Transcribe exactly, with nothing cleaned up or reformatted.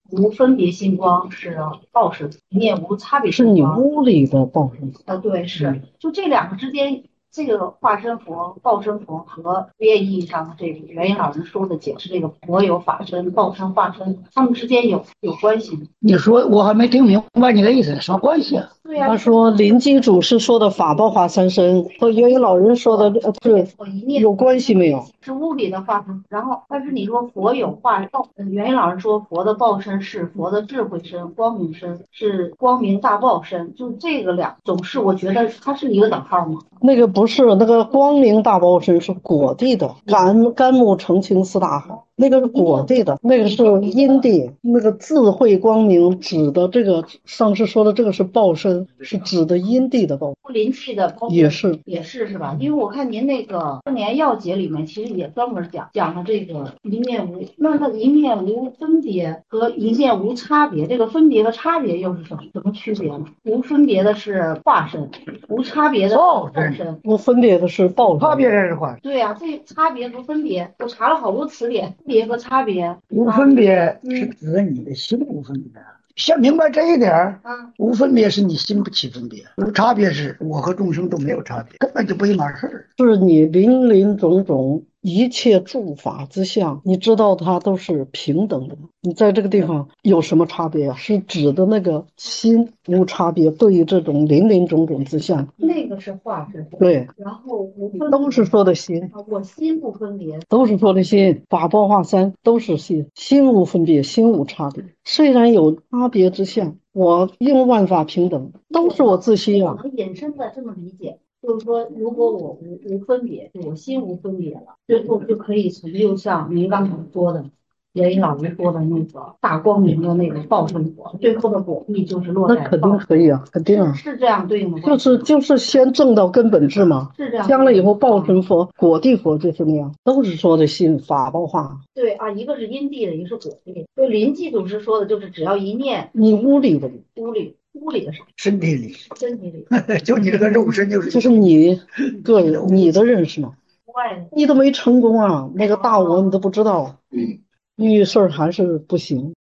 无分别心光是报身，一念无差别是你心光。 屋里的报身。 呃，对，是， 嗯， 就这两个之间，这个化身佛、报身佛和约意义上的这个元音老人说的解释这个佛有法身、报身、化身，他们之间有有关系吗？ 你说我还没听明白你的意思，什么关系啊？ 对呀、 他说临济祖师说的法报化三身和元音老人说的呃是我一念有关系没有？ 是物理的化身，然后但是你说佛有化报，呃元音老人说佛的报身是佛的智慧身、光明身，是光明大报身，就这个两种是我觉得它是一个等号吗？ 那个不是，那个光明大报身是果地的，甘甘木澄清四大海，那个是果地的，那个是因地，那个智慧光明指的这个上次说的这个是报身，是指的因地的报， 灵气的包也是。 也是是吧？因为我看您那个《丰年要解》里面其实也专门讲讲了这个一念无，那它一念无分别和一念无差别，这个分别和差别又是什么什么区别呢？无分别的是化身，无差别的是报报身。 身， 我分别的是报身， 差别的是话， 对呀、这差别和分别，我查了好多词典，分别和差别。 无分别是嗯指你的心无分别。想明白这一点儿， 嗯， 无分别是你心不起分别，无差别是我和众生都没有差别，根本就不一码事儿。 是你林林种种一切诸法之相，你知道它都是平等的。你在这个地方有什么差别啊？是指的那个心无差别，对于这种林林种种之相， 那个是化身， 对， 然后无分别都是说的心， 啊我心不分别。 都是说的心。法报化三都是心，心无分别，心无差别。虽然有差别之相，我应万法平等，都是我自心啊。 我能引申的这么理解，就是说，如果我无无分别，就我心无分别了，最后就可以成就像您刚才说的，袁一老师说的那个大光明的那个报身果，最后的果地就是落在那肯定报可以啊，肯定啊。 是是这样对吗？ 就是就是先证到根本智嘛， 是这样。 将来以后报身佛、果地佛就是那样，都是说的心法报化。 对啊，一个是因地的，一个是果地的。就临济祖师说的，就是只要一念你屋里的， 屋里屋里的啥， 身体里， 身体里就你这个肉身就是就是你个人你的认识嘛， 外的， 你都没成功啊，那个大我你都不知道，遇事儿还是不行。